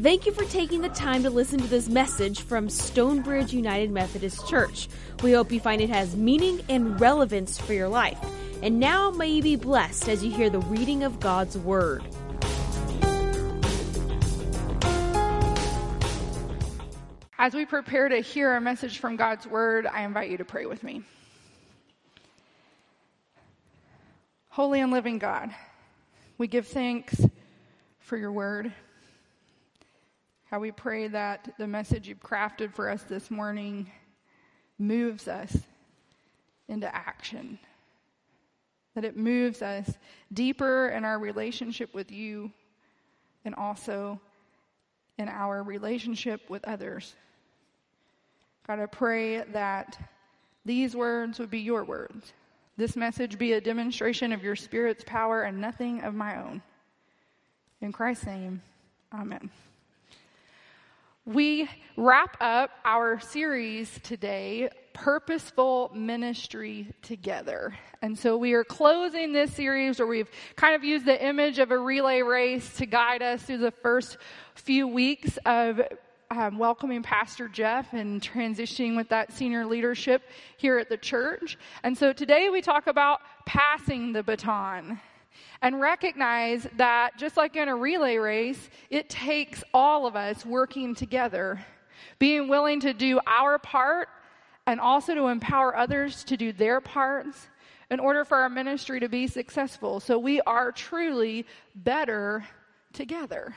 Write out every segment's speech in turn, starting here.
Thank you for taking the time to listen to this message from Stonebridge United Methodist Church. We hope you find it has meaning and relevance for your life. And now may you be blessed as you hear the reading of God's Word. As we prepare to hear a message from God's Word, I invite you to pray with me. Holy and living God, we give thanks for your Word. How we pray that the message you've crafted for us this morning moves us into action. That it moves us deeper in our relationship with you and also in our relationship with others. God, I pray that these words would be your words. This message be a demonstration of your Spirit's power and nothing of my own. In Christ's name, amen. We wrap up our series today, Purposeful Ministry Together. And so we are closing this series where we've kind of used the image of a relay race to guide us through the first few weeks of welcoming Pastor Jeff and transitioning with that senior leadership here at the church. And so today we talk about passing the baton. And recognize that just like in a relay race, it takes all of us working together, being willing to do our part and also to empower others to do their parts in order for our ministry to be successful. So we are truly better together.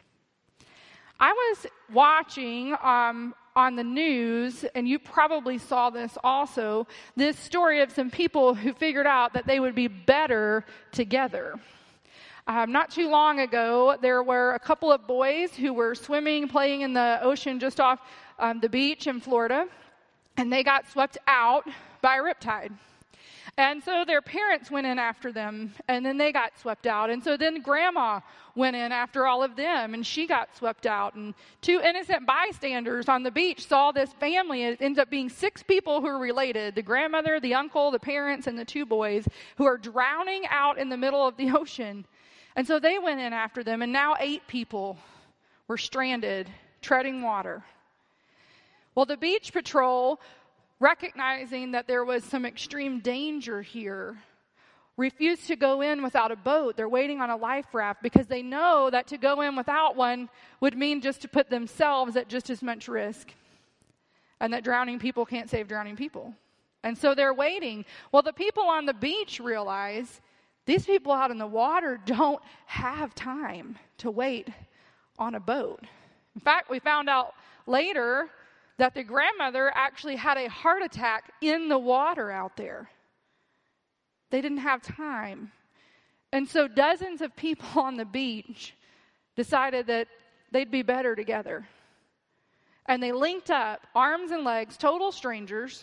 I was watching on the news, and you probably saw this also, this story of some people who figured out that they would be better together. Not too long ago, there were a couple of boys who were swimming, playing in the ocean just off the beach in Florida, and they got swept out by a riptide. And so their parents went in after them, and then they got swept out. And so then grandma went in after all of them, and she got swept out. And two innocent bystanders on the beach saw this family. It ends up being 6 people who are related, the grandmother, the uncle, the parents, and the 2 boys who are drowning out in the middle of the ocean. And so they went in after them, and now 8 people were stranded, treading water. Well, the beach patrol, recognizing that there was some extreme danger here, refused to go in without a boat. They're waiting on a life raft because they know that to go in without one would mean just to put themselves at just as much risk, and that drowning people can't save drowning people. And so they're waiting. Well, the people on the beach realize these people out in the water don't have time to wait on a boat. In fact, we found out later that the grandmother actually had a heart attack in the water out there. They didn't have time. And so dozens of people on the beach decided that they'd be better together. And they linked up, arms and legs, total strangers,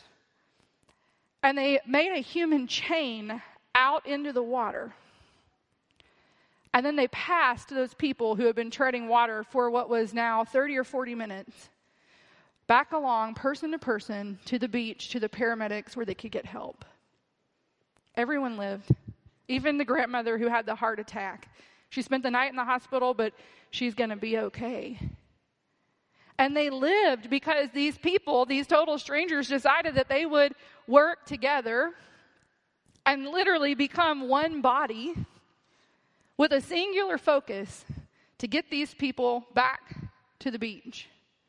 and they made a human chain out into the water. And then they passed those people who had been treading water for what was now 30 or 40 minutes back along, person to person, to the beach, to the paramedics where they could get help. Everyone lived. Even the grandmother who had the heart attack. She spent the night in the hospital, but she's going to be okay. And they lived because these people, these total strangers, decided that they would work together and literally become one body with a singular focus to get these people back to the beach.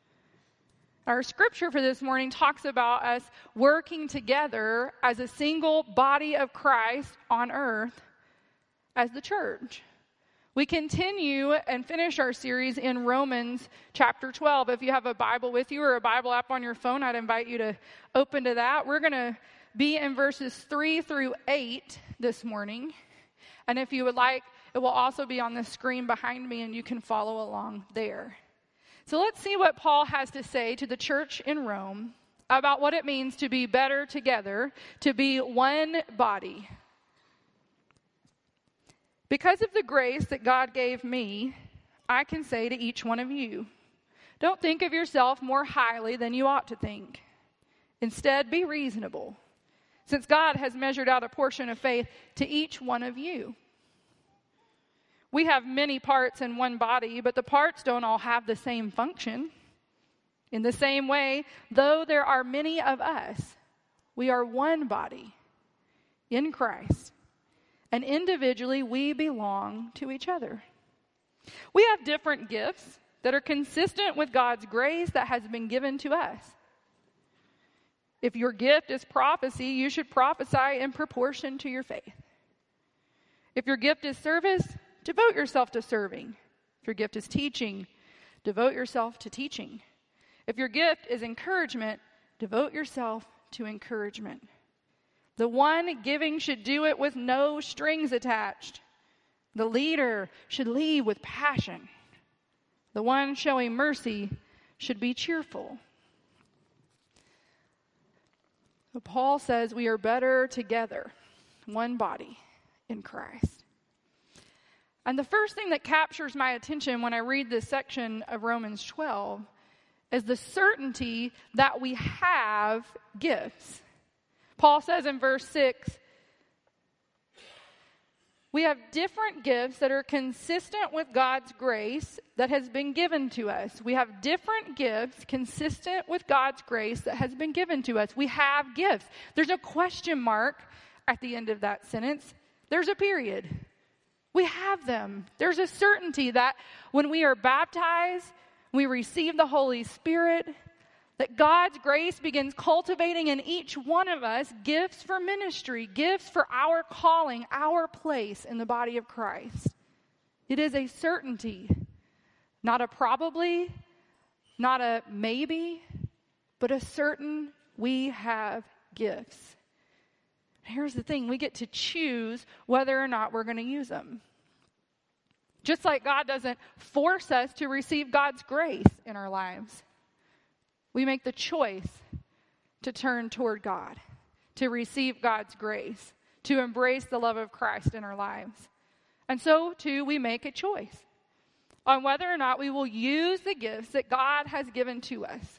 Our scripture for this morning talks about us working together as a single body of Christ on earth as the church. We continue and finish our series in Romans chapter 12. If you have a Bible with you or a Bible app on your phone, I'd invite you to open to that. We're going to be in verses 3 through 8 this morning. And if you would like, it will also be on the screen behind me and you can follow along there. So let's see what Paul has to say to the church in Rome about what it means to be better together, to be one body. Because of the grace that God gave me, I can say to each one of you, don't think of yourself more highly than you ought to think. Instead, be reasonable, since God has measured out a portion of faith to each one of you. We have many parts in one body, but the parts don't all have the same function. In the same way, though there are many of us, we are one body in Christ, and individually we belong to each other. We have different gifts that are consistent with God's grace that has been given to us. If your gift is prophecy, you should prophesy in proportion to your faith. If your gift is service, devote yourself to serving. If your gift is teaching, devote yourself to teaching. If your gift is encouragement, devote yourself to encouragement. The one giving should do it with no strings attached. The leader should lead with passion. The one showing mercy should be cheerful. So Paul says we are better together, one body in Christ. And the first thing that captures my attention when I read this section of Romans 12 is the certainty that we have gifts. Paul says in verse 6, we have different gifts that are consistent with God's grace that has been given to us. We have different gifts consistent with God's grace that has been given to us. We have gifts. There's a question mark at the end of that sentence. There's a period. We have them. There's a certainty that when we are baptized, we receive the Holy Spirit, that God's grace begins cultivating in each one of us gifts for ministry, gifts for our calling, our place in the body of Christ. It is a certainty, not a probably, not a maybe, but a certain we have gifts. Here's the thing, we get to choose whether or not we're going to use them. Just like God doesn't force us to receive God's grace in our lives. We make the choice to turn toward God, to receive God's grace, to embrace the love of Christ in our lives. And so, too, we make a choice on whether or not we will use the gifts that God has given to us.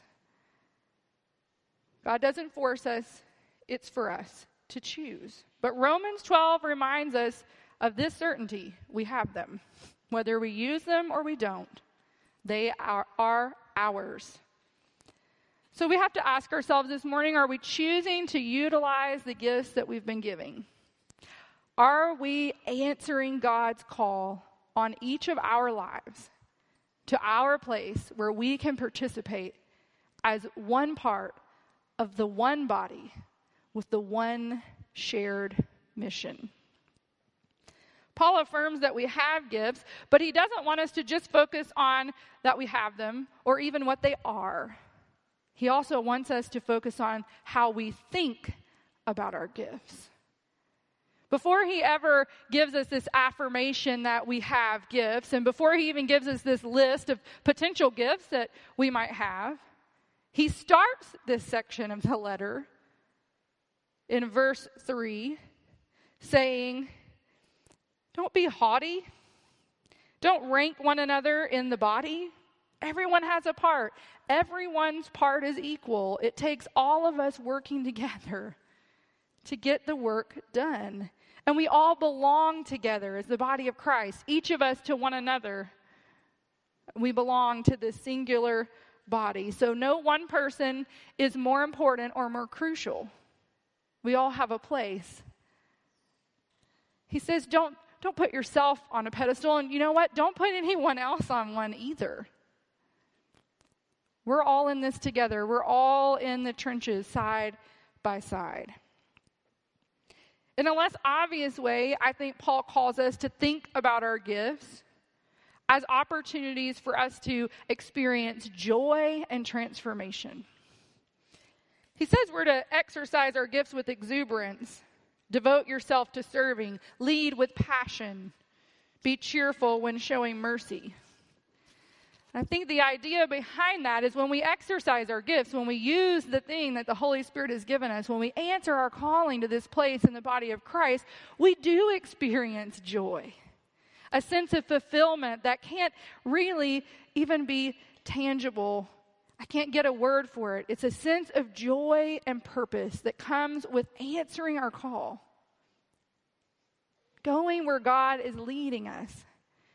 God doesn't force us, it's for us to choose. But Romans 12 reminds us of this certainty. We have them. Whether we use them or we don't, they are ours. So we have to ask ourselves this morning, are we choosing to utilize the gifts that we've been giving? Are we answering God's call on each of our lives to our place where we can participate as one part of the one body with the one shared mission? Paul affirms that we have gifts, but he doesn't want us to just focus on that we have them or even what they are. He also wants us to focus on how we think about our gifts. Before he ever gives us this affirmation that we have gifts, and before he even gives us this list of potential gifts that we might have, he starts this section of the letter in verse 3 saying, don't be haughty. Don't rank one another in the body. Everyone has a part. Everyone's part is equal. It takes all of us working together to get the work done. And we all belong together as the body of Christ, each of us to one another. We belong to this singular body. So no one person is more important or more crucial. We all have a place. He says, don't put yourself on a pedestal. And you know what? Don't put anyone else on one either. We're all in this together. We're all in the trenches side by side. In a less obvious way, I think Paul calls us to think about our gifts as opportunities for us to experience joy and transformation. He says we're to exercise our gifts with exuberance, devote yourself to serving, lead with passion, be cheerful when showing mercy. I think the idea behind that is when we exercise our gifts, when we use the thing that the Holy Spirit has given us, when we answer our calling to this place in the body of Christ, we do experience joy, a sense of fulfillment that can't really even be tangible. I can't get a word for it. It's a sense of joy and purpose that comes with answering our call, going where God is leading us.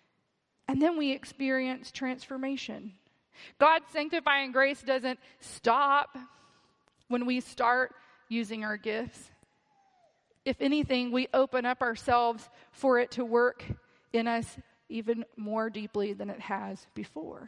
And then we experience transformation. God's sanctifying grace doesn't stop when we start using our gifts. If anything, we open up ourselves for it to work in us even more deeply than it has before.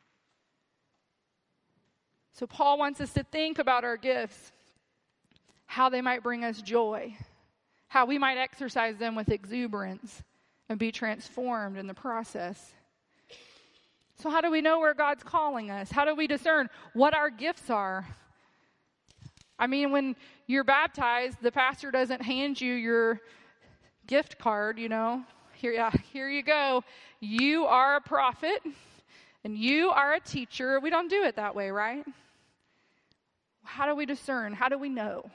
So Paul wants us to think about our gifts, how they might bring us joy, how we might exercise them with exuberance and be transformed in the process. So how do we know where God's calling us? How do we discern what our gifts are? I mean, when you're baptized, the pastor doesn't hand you your gift card, Here you go. You are a prophet and you are a teacher. We don't do it that way, right? How do we discern? How do we know?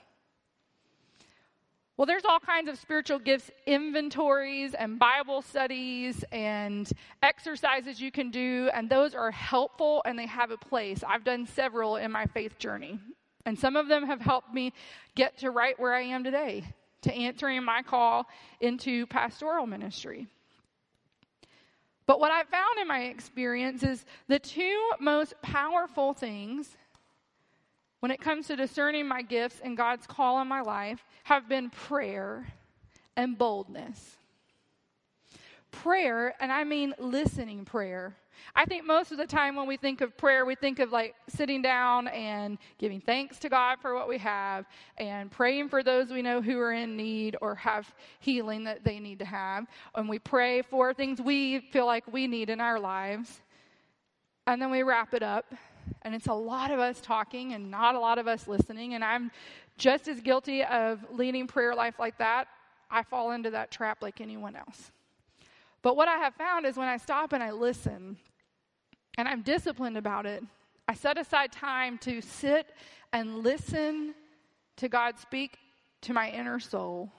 Well, there's all kinds of spiritual gifts inventories and Bible studies and exercises you can do, and those are helpful and they have a place. I've done several in my faith journey, and some of them have helped me get to right where I am today, to answering my call into pastoral ministry. But what I've found in my experience is the two most powerful things when it comes to discerning my gifts and God's call in my life have been prayer and boldness. Prayer, and I mean listening prayer. I think most of the time when we think of prayer, we think of like sitting down and giving thanks to God for what we have and praying for those we know who are in need or have healing that they need to have. And we pray for things we feel like we need in our lives. And then we wrap it up. And it's a lot of us talking and not a lot of us listening. And I'm just as guilty of leading prayer life like that. I fall into that trap like anyone else. But what I have found is when I stop and I listen, and I'm disciplined about it, I set aside time to sit and listen to God speak to my inner soul,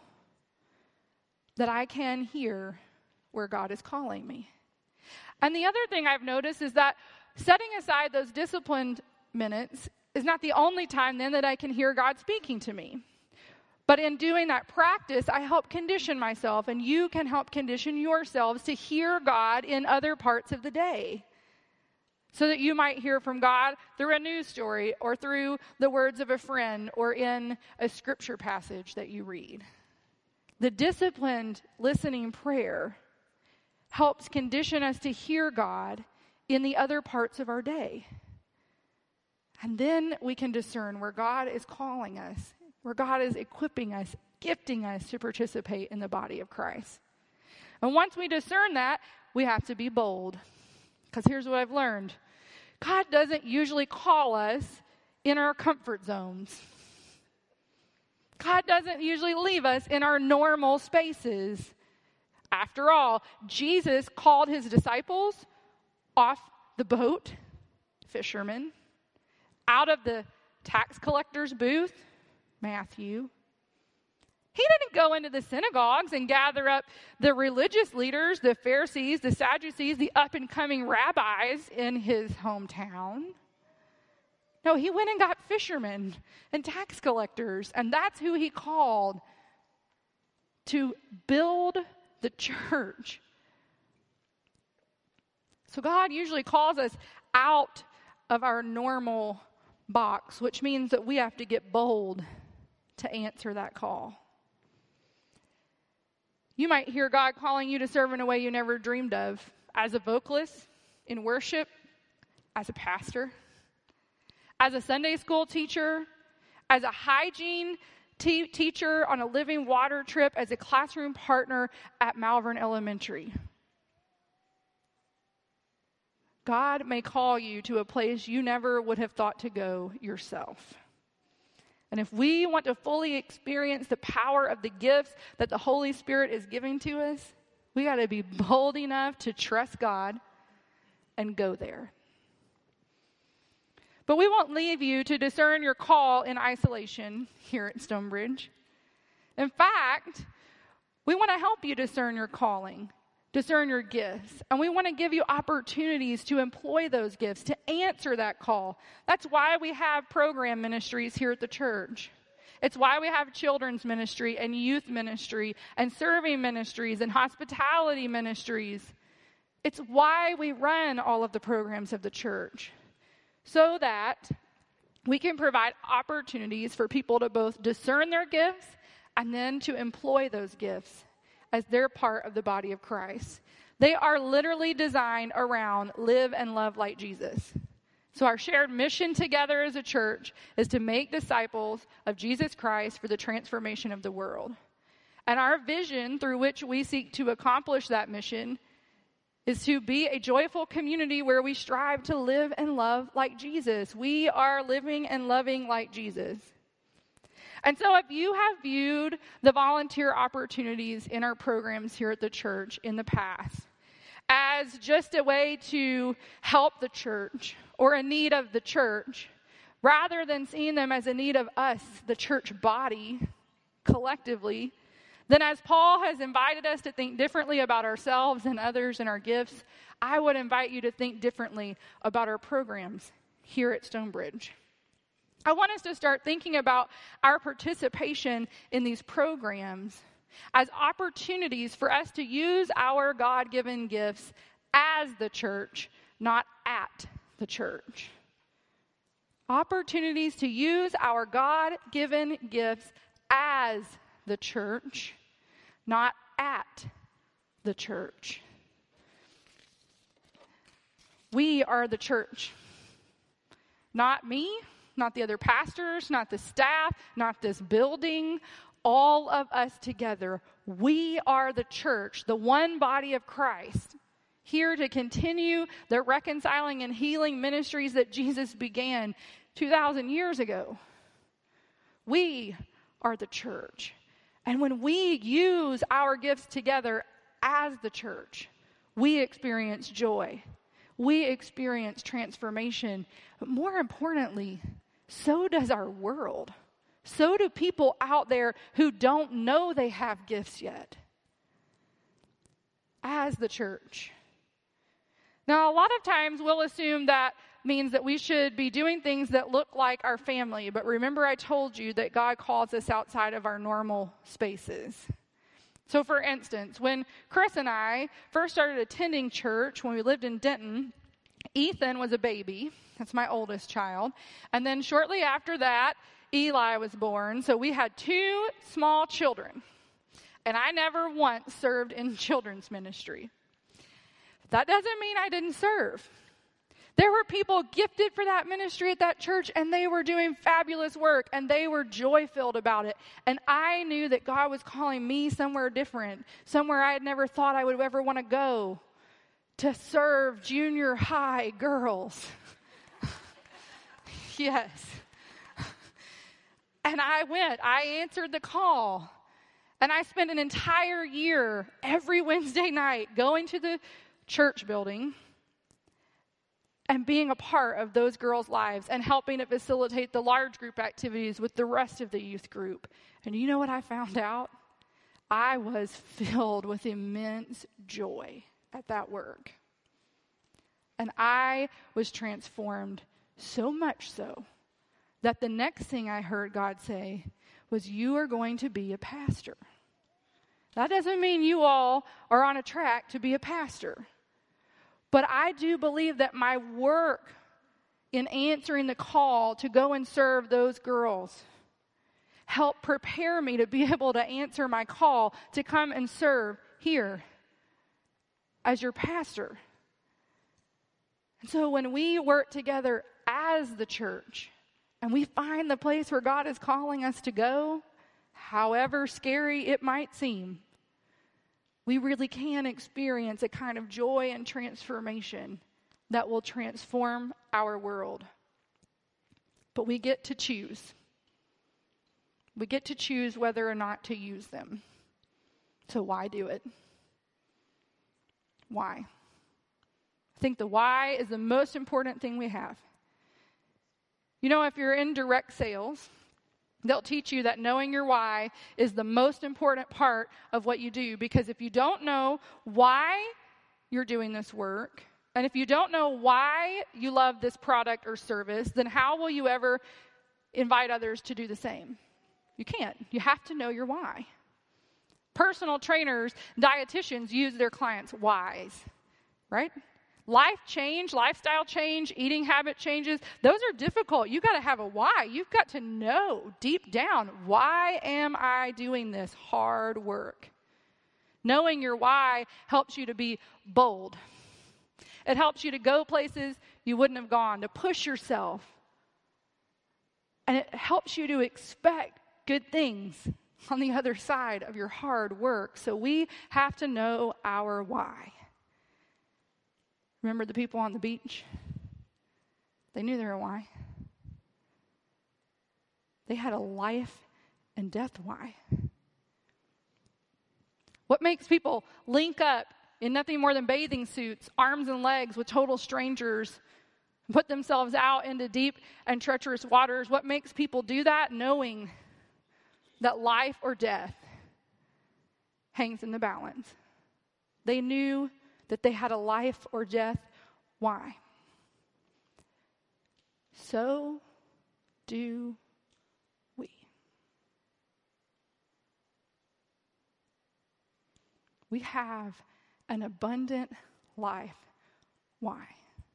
that I can hear where God is calling me. And the other thing I've noticed is that setting aside those disciplined minutes is not the only time then that I can hear God speaking to me. But in doing that practice, I help condition myself, and you can help condition yourselves to hear God in other parts of the day, so that you might hear from God through a news story or through the words of a friend or in a scripture passage that you read. The disciplined listening prayer helps condition us to hear God in the other parts of our day. And then we can discern where God is calling us, where God is equipping us, gifting us to participate in the body of Christ. And once we discern that, we have to be bold. Because here's what I've learned. God doesn't usually call us in our comfort zones. God doesn't usually leave us in our normal spaces. After all, Jesus called his disciples off the boat, fishermen, out of the tax collector's booth, Matthew. He didn't go into the synagogues and gather up the religious leaders, the Pharisees, the Sadducees, the up-and-coming rabbis in his hometown. No, he went and got fishermen and tax collectors, and that's who he called to build the church. So God usually calls us out of our normal box, which means that we have to get bold to answer that call. You might hear God calling you to serve in a way you never dreamed of, as a vocalist, in worship, as a pastor, as a Sunday school teacher, as a hygiene teacher on a living water trip, as a classroom partner at Malvern Elementary. God may call you to a place you never would have thought to go yourself. And if we want to fully experience the power of the gifts that the Holy Spirit is giving to us, we got to be bold enough to trust God and go there. But we won't leave you to discern your call in isolation here at Stonebridge. In fact, we want to help you discern your calling, discern your gifts, and we want to give you opportunities to employ those gifts, to answer that call. That's why we have program ministries here at the church. It's why we have children's ministry and youth ministry and serving ministries and hospitality ministries. It's why we run all of the programs of the church, so that we can provide opportunities for people to both discern their gifts and then to employ those gifts as they're part of the body of Christ. They are literally designed around live and love like Jesus. So our shared mission together as a church is to make disciples of Jesus Christ for the transformation of the world. And our vision through which we seek to accomplish that mission is to be a joyful community where we strive to live and love like Jesus. We are living and loving like Jesus. And so if you have viewed the volunteer opportunities in our programs here at the church in the past as just a way to help the church or a need of the church, rather than seeing them as a need of us, the church body, collectively, then as Paul has invited us to think differently about ourselves and others and our gifts, I would invite you to think differently about our programs here at Stonebridge. I want us to start thinking about our participation in these programs as opportunities for us to use our God-given gifts as the church, not at the church. Opportunities to use our God-given gifts as the church, not at the church. We are the church. Not me, not the other pastors, not the staff, not this building. All of us together. We are the church, the one body of Christ, here to continue the reconciling and healing ministries that Jesus began 2,000 years ago. We are the church. And when we use our gifts together as the church, we experience joy. We experience transformation. But more importantly, so does our world. So do people out there who don't know they have gifts yet. As the church. Now, a lot of times we'll assume that means that we should be doing things that look like our family. But remember, I told you that God calls us outside of our normal spaces. So, for instance, when Chris and I first started attending church when we lived in Denton, Ethan was a baby. That's my oldest child. And then shortly after that, Eli was born. So we had 2 small children. And I never once served in children's ministry. That doesn't mean I didn't serve. There were people gifted for that ministry at that church, and they were doing fabulous work, and they were joy-filled about it. And I knew that God was calling me somewhere different, somewhere I had never thought I would ever want to go, to serve junior high girls. Yes. And I went. I answered the call. And I spent an entire year, every Wednesday night, going to the church building and being a part of those girls' lives and helping to facilitate the large group activities with the rest of the youth group. And you know what I found out? I was filled with immense joy at that work. And I was transformed so much so that the next thing I heard God say was, you are going to be a pastor. That doesn't mean you all are on a track to be a pastor. But I do believe that my work in answering the call to go and serve those girls helped prepare me to be able to answer my call to come and serve here as your pastor. And so when we work together as the church and we find the place where God is calling us to go, however scary it might seem, we really can experience a kind of joy and transformation that will transform our world. But we get to choose. We get to choose whether or not to use them. So why do it? Why? I think the why is the most important thing we have. You know, if you're in direct sales, they'll teach you that knowing your why is the most important part of what you do. Because if you don't know why you're doing this work, and if you don't know why you love this product or service, then how will you ever invite others to do the same? You can't. You have to know your why. Personal trainers, dietitians use their clients' whys. right? Life change, lifestyle change, eating habit changes, those are difficult. You got to have a why. You've got to know deep down, why am I doing this hard work? Knowing your why helps you to be bold. It helps you to go places you wouldn't have gone, to push yourself. And it helps you to expect good things on the other side of your hard work. So we have to know our why. Remember the people on the beach? They knew their why. They had a life and death why. What makes people link up in nothing more than bathing suits, arms and legs with total strangers, put themselves out into deep and treacherous waters? What makes people do that? Knowing that life or death hangs in the balance. They knew that they had a life or death why. So do we. We have an abundant life. Why?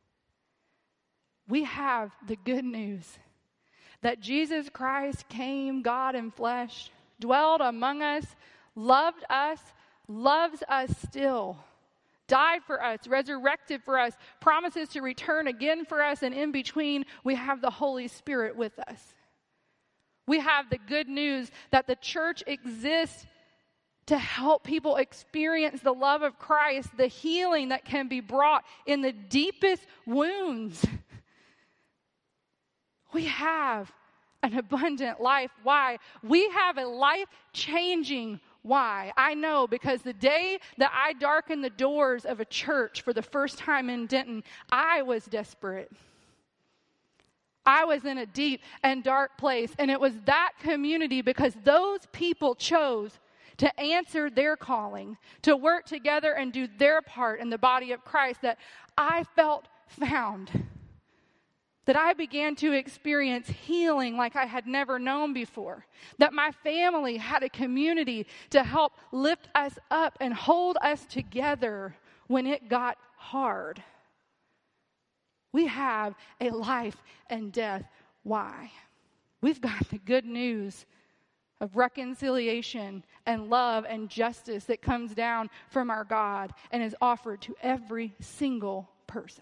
We have the good news that Jesus Christ came, God in flesh, dwelled among us, loved us, loves us still, died for us, resurrected for us, promises to return again for us, and in between, we have the Holy Spirit with us. We have the good news that the church exists to help people experience the love of Christ, the healing that can be brought in the deepest wounds. We have an abundant life. Why? We have a life-changing why. I know because the day that I darkened the doors of a church for the first time in Denton, I was desperate. I was in a deep and dark place, and it was that community, because those people chose to answer their calling, to work together and do their part in the body of Christ, that I felt found. That I began to experience healing like I had never known before. That my family had a community to help lift us up and hold us together when it got hard. We have a life and death why. We've got the good news of reconciliation and love and justice that comes down from our God and is offered to every single person.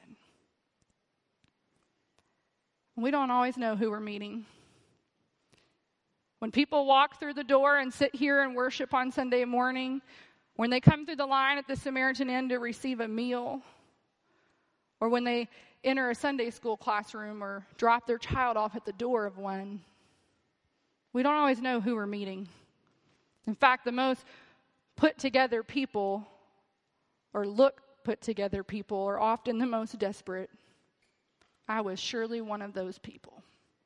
We don't always know who we're meeting. When people walk through the door and sit here and worship on Sunday morning, when they come through the line at the Samaritan Inn to receive a meal, or when they enter a Sunday school classroom or drop their child off at the door of one, we don't always know who we're meeting. In fact, the most put together people, or look put together people, are often the most desperate. I was surely one of those people.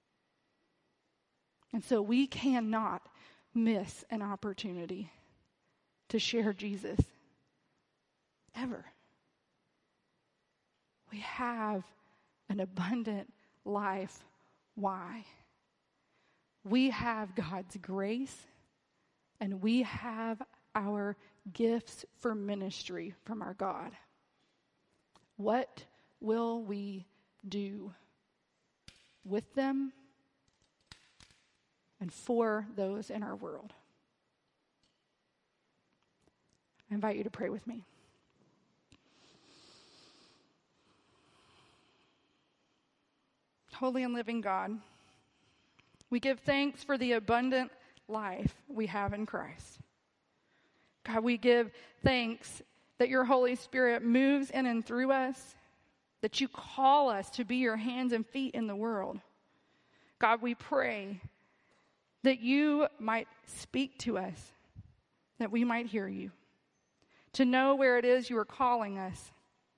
And so we cannot miss an opportunity to share Jesus. Ever. We have an abundant life. Why? We have God's grace, and we have our gifts for ministry from our God. What will we do with them and for those in our world? I invite you to pray with me. Holy and living God, we give thanks for the abundant life we have in Christ. God, we give thanks that your Holy Spirit moves in and through us, that you call us to be your hands and feet in the world. God, we pray that you might speak to us, that we might hear you, to know where it is you are calling us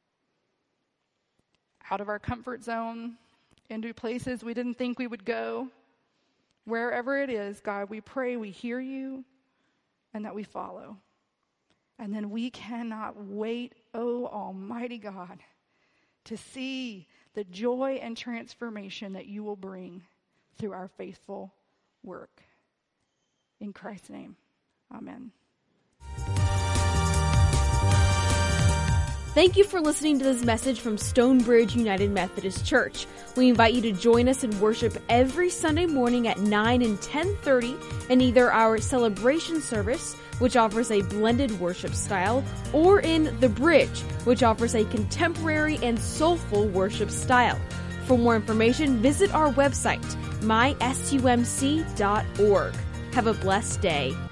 out of our comfort zone, into places we didn't think we would go. Wherever it is, God, we pray we hear you and that we follow. And then we cannot wait, oh Almighty God, to see the joy and transformation that you will bring through our faithful work. In Christ's name, amen. Thank you for listening to this message from Stonebridge United Methodist Church. We invite you to join us in worship every Sunday morning at 9 and 10:30 in either our celebration service, which offers a blended worship style, or in The Bridge, which offers a contemporary and soulful worship style. For more information, visit our website, mystumc.org. Have a blessed day.